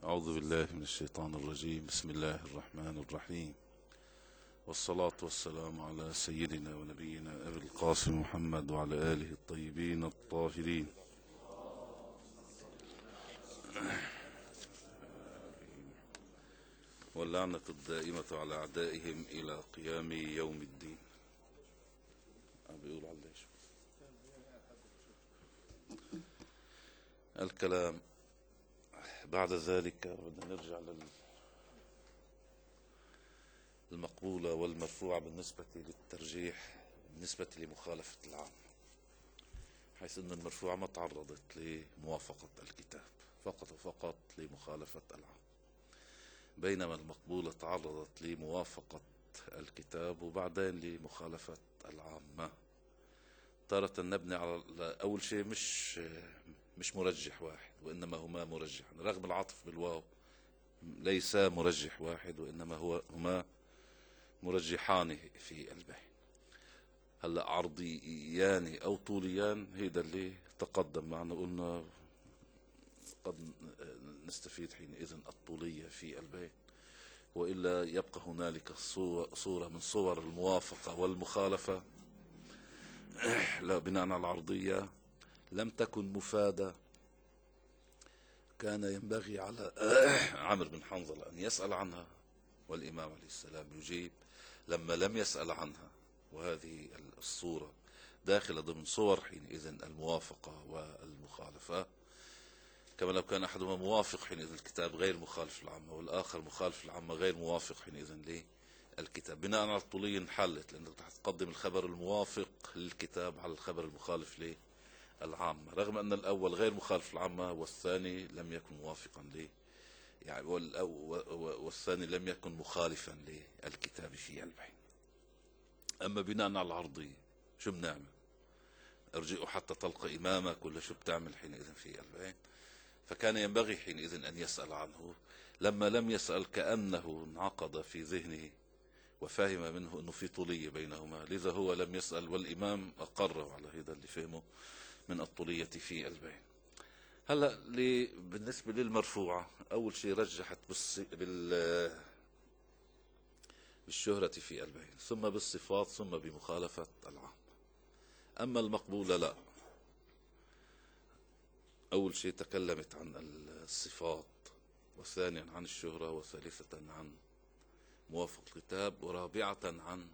أعوذ بالله من الشيطان الرجيم. بسم الله الرحمن الرحيم، والصلاة والسلام على سيدنا ونبينا أبي القاسم محمد وعلى آله الطيبين الطاهرين. واللعنة الدائمة على أعدائهم إلى قيام يوم الدين. بيقول على الكلام بعد ذلك بدنا نرجع للمقبولة والمرفوعة بالنسبة للترجيح، بالنسبة لمخالفة العام، حيث أن المرفوعة ما تعرضت لموافقة الكتاب، فقط وفقط لمخالفة العام، بينما المقبولة تعرضت لموافقة الكتاب وبعدين لمخالفة العامة. تارة نبني على أول شيء مش مرجح واحد، وإنما هما مرجحان، رغم العطف بالواو ليس مرجح واحد، وإنما هما مرجحان في البيان. هلا عرضيان أو طوليان هيدا اللي تقدم معنا، قلنا قد نستفيد حينئذ الطولية في البيان، وإلا يبقى هنالك صورة من صور الموافقة والمخالفة لا بناء على العرضية لم تكن مفادة. كان ينبغي على عمرو بن حنظلة أن يسأل عنها، والإمام عليه السلام يجيب لما لم يسأل عنها، وهذه الصورة داخلة ضمن صور حينئذ الموافقة والمخالفة، كما لو كان أحدهما موافق حينئذ الكتاب غير مخالف العامة، والآخر مخالف العامة غير موافق حينئذ للكتاب. بناء على الطولية انحلت، لأنك تقدم الخبر الموافق للكتاب على الخبر المخالف للعامة، رغم أن الأول غير مخالف العامة والثاني لم يكن موافقا والثاني لم يكن مخالفا للكتاب في البيان. أما بناء على العرضية شو بنعمل؟ ارجعوا حتى تلقى إمامك، ولا شو بتعمل حينئذ في البيان؟ فكان ينبغي حينئذ أن يسأل عنه. لما لم يسأل كأنه انعقد في ذهنه وفهم منه أنه في طولية بينهما، لذا هو لم يسأل، والإمام أقره على هذا اللي فهمه من الطولية في البيان. هلأ بالنسبة للمرفوعة، أول شيء رجحت بالشهرة في البيان، ثم بالصفات، ثم بمخالفة العام. أما المقبولة لا، أول شيء تكلمت عن الصفات، وثانيا عن الشهرة، وثالثة عن موافق الكتاب، ورابعة عن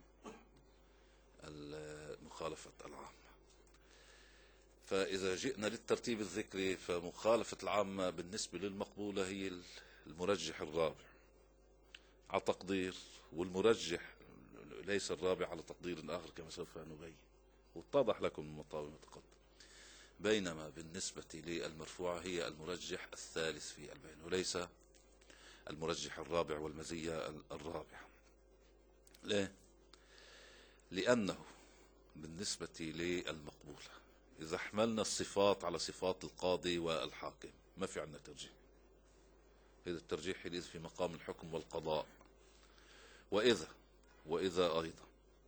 مخالفة العامة. فإذا جئنا للترتيب الذكري، فمخالفة العامة بالنسبة للمقبولة هي المرجح الرابع على تقدير، والمرجح ليس الرابع على تقدير آخر كما سوف نبين، واتضح لكم من مطاوي متقدم. بينما بالنسبة للمرفوعة هي المرجح الثالث في البيان، وليس المرجح الرابع والمزية الرابعة. ليه؟ لأنه بالنسبة للمقبولة إذا حملنا الصفات على صفات القاضي والحاكم ما في عندنا ترجيح. هذا الترجيح حينئذ في مقام الحكم والقضاء. وإذا أيضا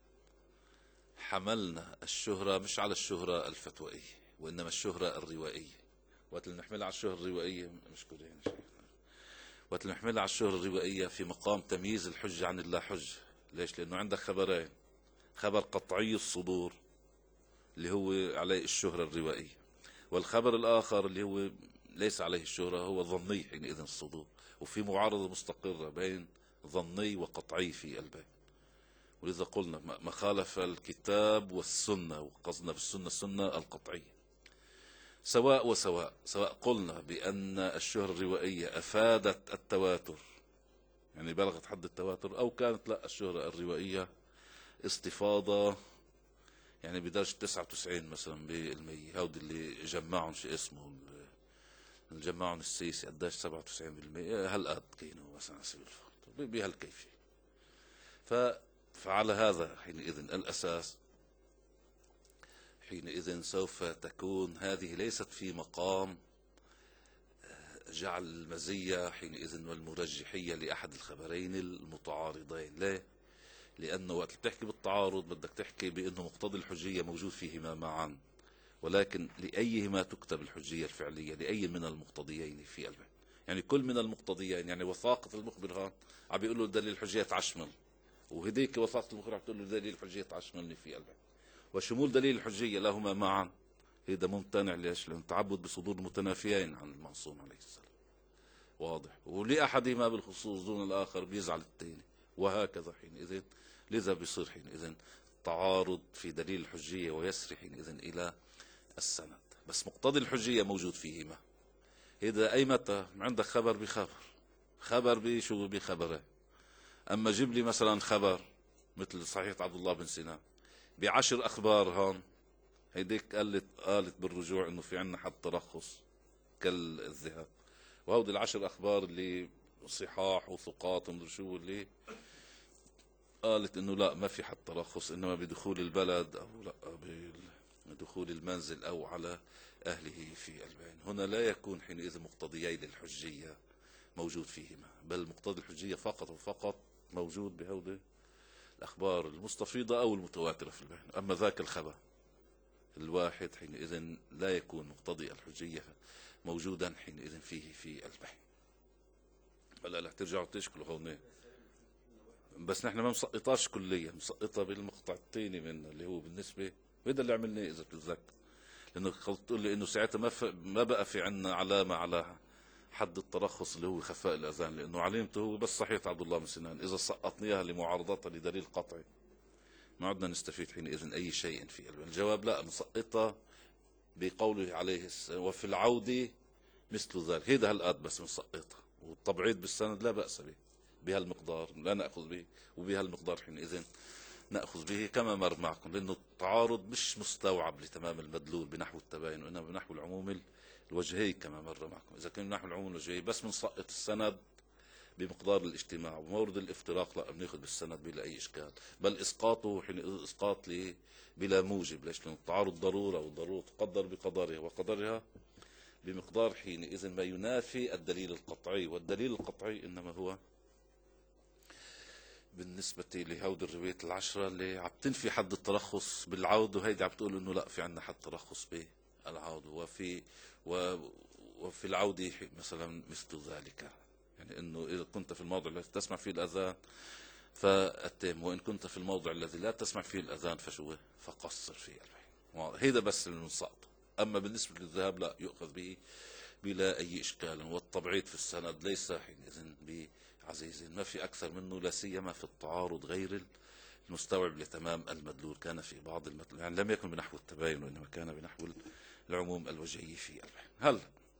حملنا الشهرة مش على الشهرة الفتوائية، وإنما الشهرة الروائية، وقت اللي نحملها على الشهرة الروائية وقت اللي نحملها على الشهرة الروائية في مقام تمييز الحجة عن اللا حجة. ليش؟ لأنه عندك خبرين، خبر قطعي الصدور اللي هو عليه الشهرة الروائية، والخبر الآخر اللي هو ليس عليه الشهرة هو ظني حينئذ الصدور، وفي معارضة مستقرة بين ظني وقطعي في البيان. ولذا قلنا ما خالف الكتاب والسنة، وقصدنا بالسنة السنة القطعية، سواء وسواء، سواء قلنا بأن الشهرة الروائية أفادت التواتر، يعني بلغت حد التواتر، أو كانت لا الشهرة الروائية استفاضة يعني بدرجة 99 مثلا بالمية. هودي اللي جمعهم شو اسمه، جمعهم السيسي قداش 97%، هالقد كينوا مثلا بهالكيفية. فعلى هذا حينئذ الأساس، حينئذ سوف تكون هذه ليست في مقام جعل المزية حينئذ والمرجحية لأحد الخبرين المتعارضين. ليه؟ لأنه وقت بتحكي بالتعارض بدك تحكي بأنه مقتضي الحجية موجود فيهما معا، ولكن لأيهما تكتب الحجية الفعلية، لأي من المقتضيين في البيان. يعني كل من المقتضيين. يعني وثاقة المخبر هون عم بيقول له دليل الحجية تعشمل، وهديك وثاقة المخبر عم تقول له دليل الحجية تعشملني في قلبك. وشمول دليل الحجية لهما معا هذا ممتنع. ليش؟ لأن تعبد بصدور المتنافيين عن المعصوم عليه السلام. واضح. ولأحدهما بالخصوص دون الآخر بيزعل الثاني، وهكذا حينئذ. لذا بيصير حينئذ تعارض في دليل الحجية، ويسري حينئذ إلى السند. بس مقتضي الحجية موجود فيهما. إذا أي متى عندك خبر بخبر، خبر بشو بخبره. أما جيب لي مثلا خبر مثل صحيح عبد الله بن سينا ب10 أخبار هون، هيديك قالت بالرجوع إنه في عنا حد ترخص كالذهب. وهودي 10 أخبار اللي صحاح وثقات ومدري شو اللي قالت إنه لا ما في حد ترخص، إنما بدخول البلد أو لا بدخول المنزل أو على أهله في البين. هنا لا يكون حينئذ مقتضيي للحجية موجود فيهما، بل مقتضي الحجية فقط وفقط موجود بهودي الأخبار المستفيضة أو المتواترة في البين. أما ذاك الخبر الواحد حينئذ لا يكون مقتضي الحجية موجودا حينئذ فيه في البين. هلا لا ترجعوا تشكلوا هون، بس نحن ما مسقطاش كليا، مسقطها بالمقطع الثاني منه اللي هو بالنسبة، وهذا اللي عملناه إذا بتتذكر. لأنه قلت لي إنه ساعتها ما بقى في عنا علامة على حد الترخص اللي هو خفاء الأذان، لأنه علامته هو بس صحيح عبد الله بن سنان. إذا سقطناها لمعارضتها لدليل قطعي ما عدنا نستفيد حينئذ أي شيء في الجواب. لا، نسقطها بقوله عليه السلام وفي العودة مثل ذلك. هيدا هالقد بس نسقطها، والتبعيض بالسند لا بأس به بهالمقدار، لا نأخذ به، وبهالمقدار حينئذ نأخذ به كما مر معكم. لأنه التعارض مش مستوعب لتمام المدلول بنحو التباين، وإنما بنحو العموم الوجهي كما مر معكم. إذا كان بنحو العموم الوجهي بس بنسقط السند بمقدار الاجتماع، ومورد الافتراق لا بناخذ بالسند بلا أي إشكال، بل إسقاطه حين إسقاط بلا موجب. ليش؟ لأن التعارض ضرورة، والضرورة تقدر بقدرها، وقدرها بمقدار حينئذ ما ينافي الدليل القطعي. والدليل القطعي إنما هو بالنسبة لهود الروايات 10 اللي عم تنفي حد الترخص بالعود، وهيدي عم تقول إنه لا في عنا حد ترخص بالعود. وفي العودة مثلا مثل ذلك، يعني إنه إذا كنت في الموضع الذي تسمع فيه الأذان فأتم، وإن كنت في الموضع الذي لا تسمع فيه الأذان فشو فقصر فيه البين. هيدا بس اللي نسقطه. أما بالنسبة للذهاب لا يؤخذ به بلا أي إشكال. والتبعيض في السند ليس حينئذ بعزيز، ما في أكثر منه، لا سيما في التعارض غير المستوعب لتمام المدلول. كان في بعض المدلول يعني لم يكن بنحو التباين، وإنما كان بنحو العموم الوجهي في البين. هل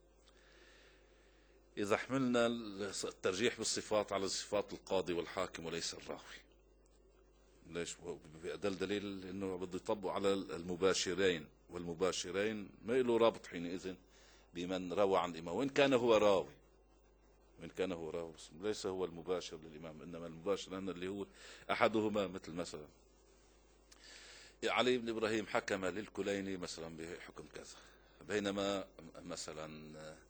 إذا حملنا الترجيح بالصفات على صفات القاضي والحاكم وليس الراوي، ليش؟ بأدل دليل إنه بده يطبق على المباشرين، والمباشرين ما له رابط حينئذ بمن روى عن الإمام، وإن كان هو راوي، وإن كان هو راوي ليس هو المباشر للإمام، إنما المباشر أن اللي هو أحدهما. مثل مثلا علي بن إبراهيم حكم للكليني مثلا بحكم كذا، بينما مثلا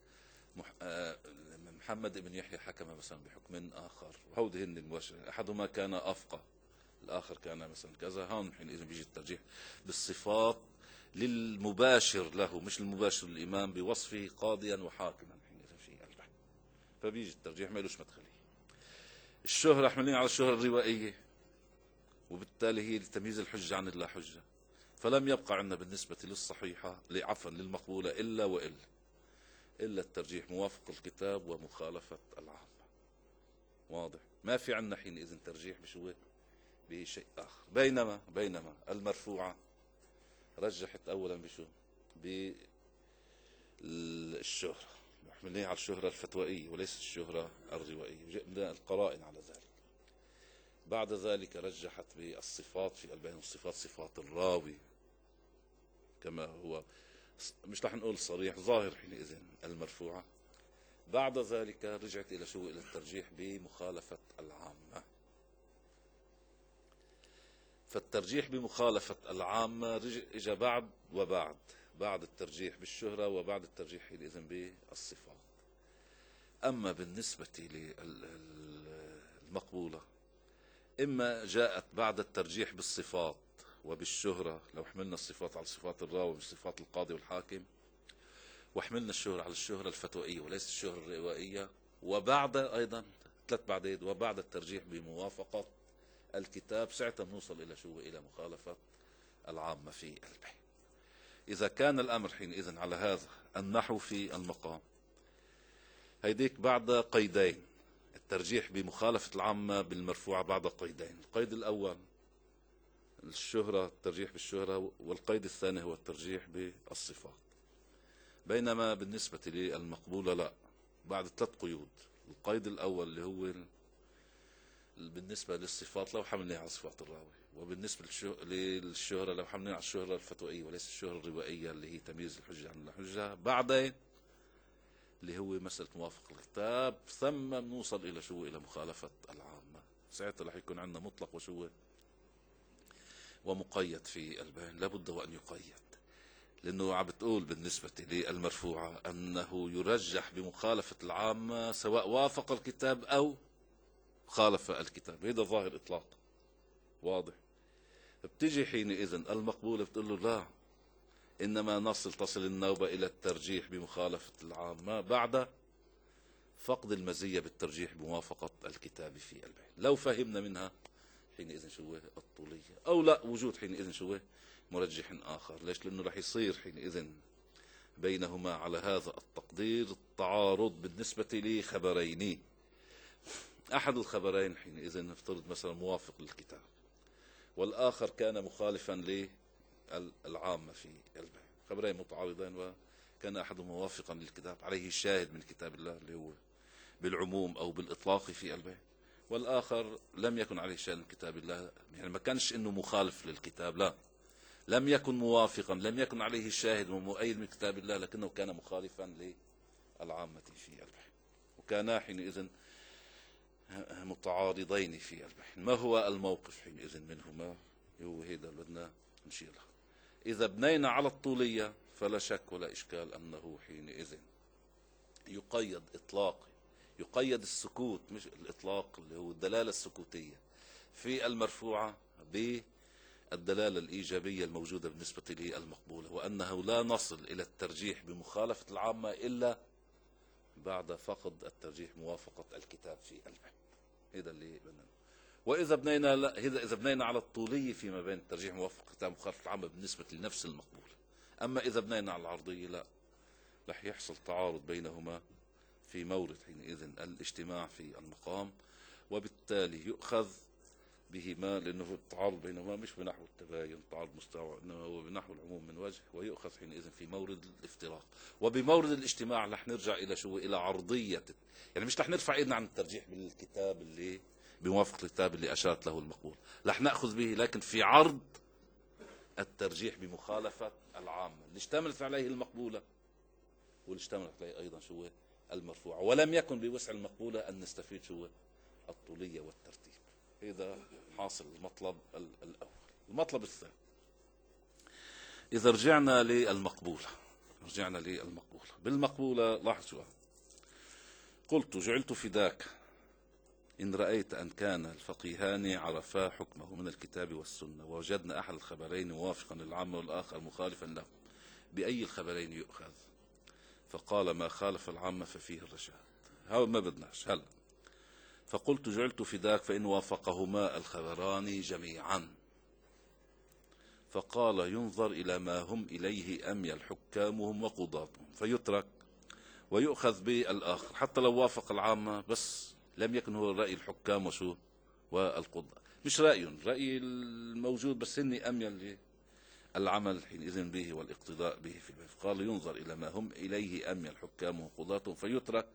محمد بن يحيى حكم مثلا بحكم آخر. وهودي هن المباشرين، أحدهما كان أفقه، الآخر كان مثلا كذا. هون حينئذ بيجي الترجيح بالصفات للمباشر له، مش المباشر للإمام بوصفه قاضيا وحاكما حينئذ في البحث. فبيجي الترجيح ما لوش مدخلي. الشهرة حملين على الشهرة الروائية، وبالتالي هي لتمييز الحجة عن اللا حجة. فلم يبقى عندنا بالنسبة للصحيحة عفوا للمقبولة إلا الترجيح موافق الكتاب ومخالفة العامة. واضح؟ ما في عندنا حينئذ ترجيح بشيء آخر. بينما المرفوعة رجحت أولا بشو؟ بالشهرة، محملين على الشهرة الفتوائية وليس الشهرة الروائية، وجئنا القرائن على ذلك. بعد ذلك رجحت بالصفات في البين، الصفات صفات الراوي كما هو مش رح نقول صريح، ظاهر حينئذ المرفوعة. بعد ذلك رجعت إلى شو؟ إلى الترجيح بمخالفة العامة. فالترجيح بمخالفة العامة اجى بعد الترجيح بالشهرة، وبعد الترجيح حينئذ بالصفات. أما بالنسبة للمقبولة إما جاءت بعد الترجيح بالصفات وبالشهرة، لو حملنا الصفات على صفات الراوي بصفات القاضي والحاكم، وحملنا الشهرة على الشهرة الفتوائية وليس الشهرة الروائية. وبعد أيضا 3 بعدين وبعد الترجيح بموافقة الكتاب، ساعتها بنوصل إلى شو؟ إلى مخالفة العامة في البيع. إذا كان الأمر حينئذ على هذا النحو في المقام، هيديك بعد قيدين، الترجيح بمخالفة العامة بالمرفوعة بعد قيدين. القيد الأول الشهرة، الترجيح بالشهرة، والقيد الثاني هو الترجيح بالصفات. بينما بالنسبة للمقبولة لا، بعد 3 قيود. القيد الأول اللي هو بالنسبة للصفات لو حملنا على صفات الراوي، وبالنسبة للشهرة لو حملنا على الشهرة الفتوائية وليس الشهرة الروائية اللي هي تمييز الحجة عن الحجة. بعدين اللي هو مسألة موافقة الكتاب، ثم نوصل إلى شو؟ إلى مخالفة العامة. ساعتها رح يكون عندنا مطلق وشو؟ ومقيد في البيان. لابد وأن يقيد، لأنه عم بتقول بالنسبة للمرفوعة أنه يرجح بمخالفة العامة سواء وافق الكتاب أو خالف الكتاب. هذا ظاهر إطلاق واضح. بتجي حينئذ المقبولة بتقول له لا، إنما تصل النوبة إلى الترجيح بمخالفة العامة بعد فقد المزية بالترجيح بموافقة الكتاب في البيان. لو فهمنا منها حينئذ شو؟ الطولية، أو لا وجود حينئذ شو؟ مرجح آخر. ليش؟ لأنه رح يصير حينئذ بينهما على هذا التقدير تعارض بالنسبة لخبرين. أحد الخبرين حينئذ نفترض مثلا موافق للكتاب، والآخر كان مخالفا للعامة في البيع. خبرين متعارضين، وكان أحدهم موافقا للكتاب عليه الشاهد من كتاب الله اللي هو بالعموم أو بالإطلاق في البيع، والآخر لم يكن عليه شاهد من كتاب الله، يعني ما كانش إنه مخالف للكتاب، لا، لم يكن موافقا، لم يكن عليه الشاهد ومؤيد من كتاب الله، لكنه كان مخالفا للعامة في البيع، وكانا حينئذ متعارضين في البيع. ما هو الموقف حينئذ منهما؟ هو هيدا اللي بدنا نشير له. إذا بنينا على الطولية فلا شك ولا إشكال أنه حينئذ يقيد إطلاقي، يقيد السكوت مش الإطلاق اللي هو الدلالة السكوتية في المرفوعة بالدلالة الإيجابية الموجودة بالنسبة للمقبولة، وأنه لا نصل إلى الترجيح بمخالفة العامة إلا بعد فقد الترجيح موافقة الكتاب في البيع. هذا اللي بدنا. وإذا بنينا لا، إذا بنينا على الطولية فيما بين الترجيح موافقة الكتاب مخالفة العامة بالنسبة لنفس المقبول. أما إذا بنينا على العرضية لا، رح يحصل تعارض بينهما في مورد حينئذ الاجتماع في المقام، وبالتالي يؤخذ بهما، لأنه التعارض بينهما مش بنحو التباين تعارض مستوى، إنما هو بنحو العموم من وجه، ويؤخذ حينئذ في مورد الافتراق. وبمورد الاجتماع رح نرجع إلى شو؟ إلى عرضية، يعني مش رح نرفع إيدنا عن الترجيح بالكتاب اللي بموافقة الكتاب اللي أشارت له المقبول، رح نأخذ به لكن في عرض الترجيح بمخالفة العامة اللي اشتملت عليه المقبولة واللي اشتملت عليه أيضا شو؟ المرفوعة. ولم يكن بوسع المقبولة أن نستفيد شو؟ الطولية والترتيب. هذا حاصل المطلب الأول. المطلب الثاني، إذا رجعنا للمقبولة، بالمقبولة لاحظ شو قلت: جعلت فداك إن رأيت أن كان الفقيهان عرفا حكمه من الكتاب والسنة ووجدنا أحد الخبرين موافقا للعامة والآخر مخالفا له، بأي الخبرين يؤخذ؟ فقال: ما خالف العامة ففيه الرشاد. هذا ما بدناش هلا. فقلت: جعلت فداك فإن وافقهما الخبران جميعا. فقال: ينظر إلى ما هم إليه أميل حكامهم وقضاتهم فيترك ويؤخذ بالآخر، حتى لو وافق العامة بس لم يكن هو رأي الحكام وشو والقضاء، مش رأي الموجود، بس إني أميل للعمل حينئذ به والاقتداء به في البيت. قال: ينظر إلى ما هم إليه أميل حكامهم وقضاتهم فيترك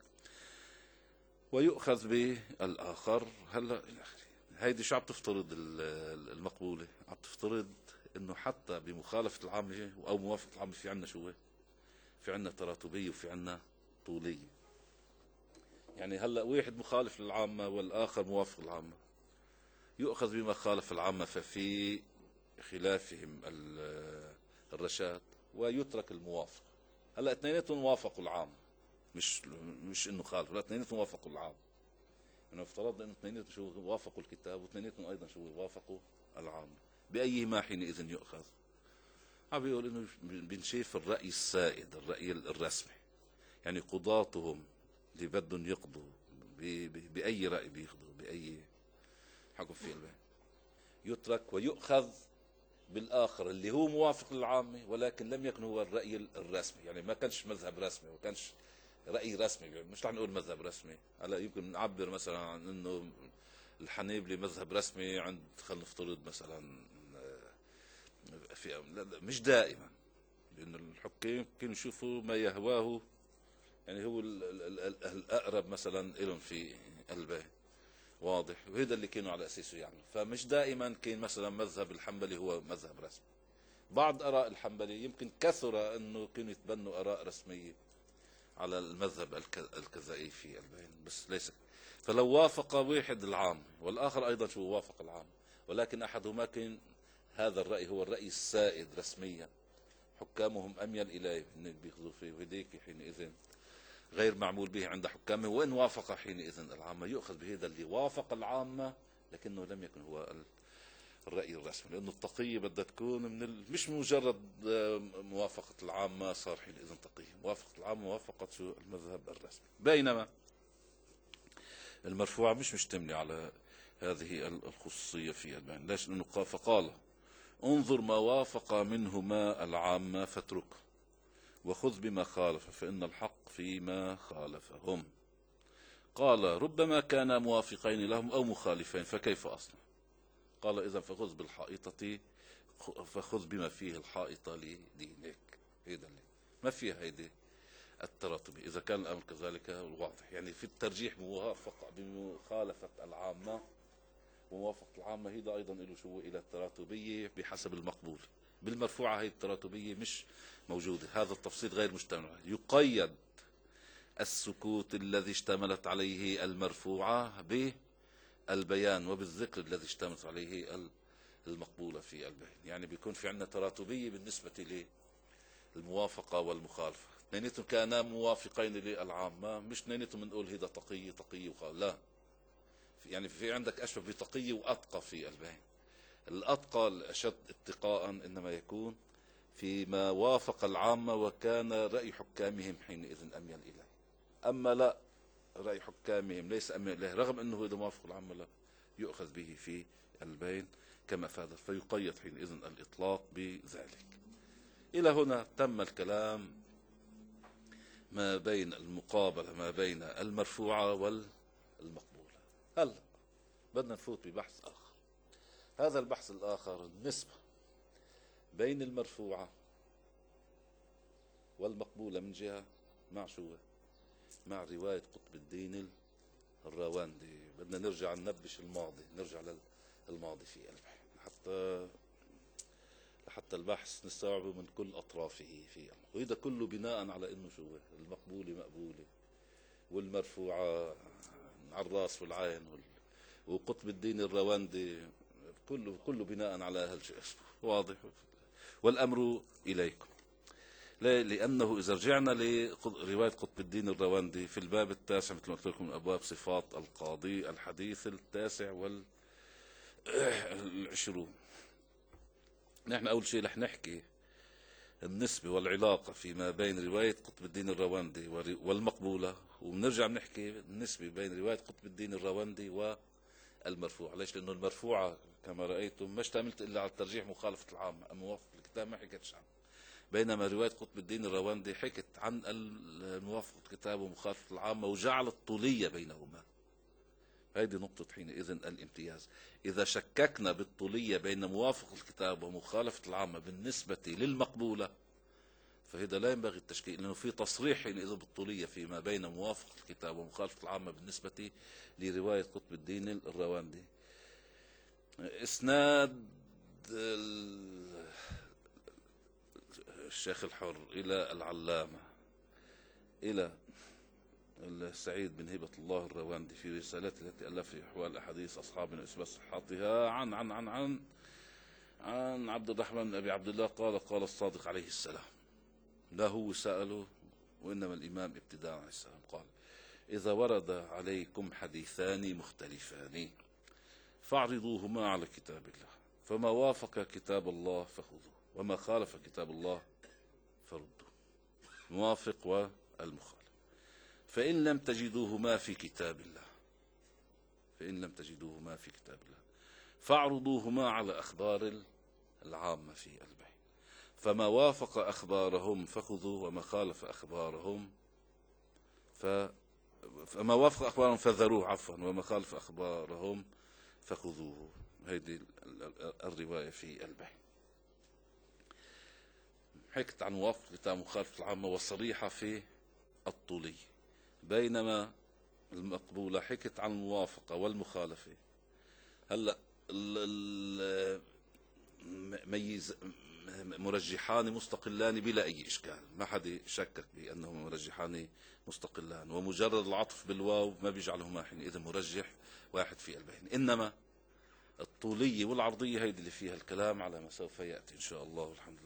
ويؤخذ بالآخر. هلا إلى آخره. هيدي شو عم تفترض المقبولة؟ عم تفترض إنه حتى بمخالفة العامة أو موافقة العامة في عنا شو؟ في عنا تراتبية وفي عنا طولية. يعني هلا واحد مخالف للعامة والآخر موافق للعامة، يؤخذ بما خالف العامة ففي خلافهم الرشاد ويترك الموافق. هلا اثنيناتهم وافقوا العامة، مش انه خالف، لا، اثنيناتهم وافقوا العامة. انه افترضنا انه اثنيناتهم شو وافقوا الكتاب واثنيناتهم ايضا شو وافقوا العامة، بأيهما حينئذ يؤخذ؟ عم بيقول انه بنشوف الرأي السائد، الرأي الرسمي، يعني قضاتهم اللي بدهم يقضوا بأي رأي بيقضوا بأي حكم في البيان يترك ويؤخذ بالآخر اللي هو موافق للعامة ولكن لم يكن هو الرأي الرسمي، يعني ما كانش مذهب رسمي، ما كانش رأي رسمي، يعني مش رح نقول مذهب رسمي. هلا يمكن نعبر مثلا عن انه الحنيبلي مذهب رسمي عند، خلينا نفترض مثلا في مش دائما، لأن الحكام كانوا يشوفوا ما يهواه، يعني هو الأقرب مثلا لهم في قلبه، واضح، وهذا اللي كانوا على أساسه يعني. فمش دائما كان مثلا مذهب الحنبلي هو مذهب رسمي. بعض آراء الحنبلي يمكن كثر أنه كانوا يتبنوا آراء رسمية على المذهب الكذائي في البين، بس ليس. فلو وافق واحد العام والآخر أيضا شو وافق العام، ولكن أحدهما كان هذا الرأي هو الرأي السائد رسميا، حكامهم أميل إليه إن بيأخذوا فيه، وهديك حينئذ غير معمول به عند حكامه. وإن وافق حينئذ العامة يؤخذ بهذا اللي وافق العامة لكنه لم يكن هو الرأي الرسمي، لأنه التقية بدها تكون من مش مجرد موافقة العامة صار حينئذ تقية، موافقة العامة موافقة شو المذهب الرسمي. بينما المرفوعة مش مشتملة على هذه الخصوصية في البيان. ليش؟ لأنه فقال انظر ما وافق منهما العامة فاتركه وخذ بما خالف فإن الحق فيما خالفهم. قال ربما كانا موافقين لهم أو مخالفين فكيف أصنع؟ قال إذا فخذ بالحائطة، فخذ بما فيه الحائطة لدينك. هيدا اللي ما فيها هيدي التراتبي. إذا كان الأمر كذلك واضح، يعني في الترجيح موافقة بمخالفة العامة وموافقة العامة، هيدا أيضا له شو إلى التراتبية بحسب المقبول. بالمرفوعة هي التراتبية مش موجودة، هذا التفصيل غير مجتمع. يقيد السكوت الذي اشتملت عليه المرفوعة بالبيان وبالذكر الذي اشتملت عليه المقبولة في البيان. يعني بيكون في عندنا تراتبية بالنسبة للموافقة والمخالفة، اثنيناتهم كانا موافقين للعامة، مش اثنيناتهم بنقول هيدا تقية وخالف، لا، يعني في عندك أشبه بتقية وأتقى في البيان. الأتقى الأشد اتقاء إنما يكون فيما وافق العامة وكان رأي حكامهم حينئذ أميل إليه. أما لا، رأي حكامهم ليس أميل إليه رغم أنه إذا موافق العامة لا يؤخذ به في البين كما فاد، فيقيد حينئذ الإطلاق بذلك. إلى هنا تم الكلام ما بين المقابلة ما بين المرفوعة والمقبولة. هلا بدنا نفوت ببحث آخر. هذا البحث الآخر النسبة بين المرفوعة والمقبولة من جهة مع شو؟ مع رواية قطب الدين الراوندي. بدنا نرجع ننبش الماضي، نرجع للماضي في البحث حتى البحث نستوعبه من كل أطرافه في وإذا كله بناء على إنه شو المقبولة مقبولة والمرفوعة على الراس والعين وقطب الدين الراوندي كله بناء على هالشيء. واضح؟ والأمر إليكم. لأنه إذا رجعنا لرواية قطب الدين الراوندي في الباب التاسع مثل ما قلت لكم من أبواب صفات القاضي، الحديث 29، نحن أول شيء رح نحكي النسبة والعلاقة فيما بين رواية قطب الدين الراوندي والمقبولة، وبنرجع بنحكي النسبة بين رواية قطب الدين الراوندي والمرفوع. ليش؟ لأنه المرفوعة كما رأيتم ما اشتملت إلا على الترجيح مخالفة العامة، أما موافق الكتاب ما حكتش عنه. بينما رواية قطب الدين الراوندي حكت عن الموافقة الكتاب ومخالفة العامة وجعلت طولية بينهما. هذه نقطة حينئذ الامتياز. إذا شككنا بالطولية بين موافقة الكتاب ومخالفة العامة بالنسبة للمقبولة فهذا لا ينبغي التشكيك، لأنه في تصريح حينئذ بالطولية فيما بين موافقة الكتاب ومخالفة العامة بالنسبة لرواية قطب الدين الراوندي. إسناد الشيخ الحر إلى العلامة إلى السعيد بن هبة الله الراوندي في رسالته التي ألف في أحوال أحاديث أصحابنا وإثبات صحتها عن عبد الرحمن بن أبي عبد الله قال الصادق عليه السلام، لا هو سأله وإنما الإمام ابتداء عليه السلام، قال إذا ورد عليكم حديثان مختلفان فاعرضوهما على كتاب الله، فما وافق كتاب الله فخذوه وما خالف كتاب الله فردوه، الموافق والمخالف. فإن لم تجدوهما في كتاب الله، فإن لم تجدوهما في كتاب الله فاعرضوهما على أخبار العامة في البيع، فما وافق أخبارهم فخذوه، وما خالف أخبارهم فما وافق أخبارهم فذروه، عفوا، وما خالف أخبارهم فخذوه. هذه الرواية في البيع. حكت عن موافقة الكتاب مخالفة العامة والصريحة في الطولية، بينما المقبولة حكت عن الموافقة والمخالفة. هلا ميز مرجحان مستقلان بلا أي إشكال، ما حدا شكك بأنهما مرجحان مستقلان، ومجرد العطف بالواو ما بيجعلهما حينئذ مرجح واحد في البين. إنما الطولية والعرضية هيدي اللي فيها الكلام على ما سوف يأتي إن شاء الله. والحمد لله.